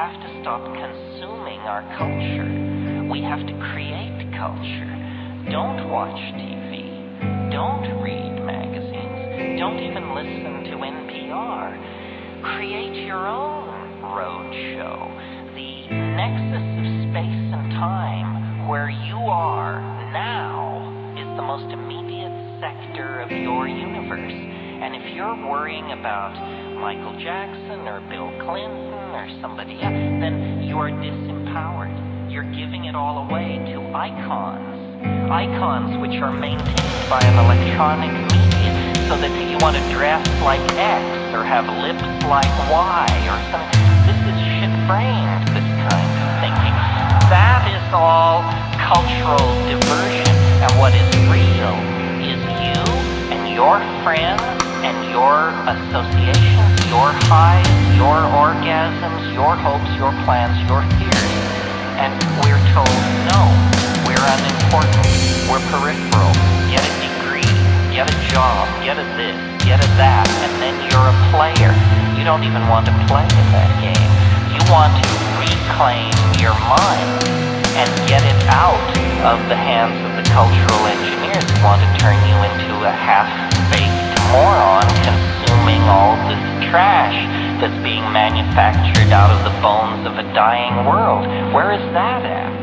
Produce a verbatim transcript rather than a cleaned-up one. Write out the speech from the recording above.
have to stop consuming our culture. We have to create culture. Don't watch T V. Don't read magazines. Don't even listen to N P R. Create your own roadshow. The nexus of space and time where you are now is the most immediate sector of your universe. And if you're worrying about Michael Jackson or Bill Clinton or somebody else, then you are disempowered. You're giving it all away to icons. Icons which are maintained by an electronic media, so that if you want to dress like X or have lips like Y or something, this is shit-brained, this kind of thinking. That is all cultural diversion, and what is real is you and your friends and your associations, your highs, your orgasms, your hopes, your plans, your fears. And we're told, no, we're unimportant, we're peripheral, get a degree, get a job, get a this, get a that, and then you're a player. You don't even want to play in that game. You want to reclaim your mind and get it out of the hands of the cultural engineers who want to turn you into a half-baked moron consuming all this trash that's being manufactured out of the bones of a dying world. Where is that at?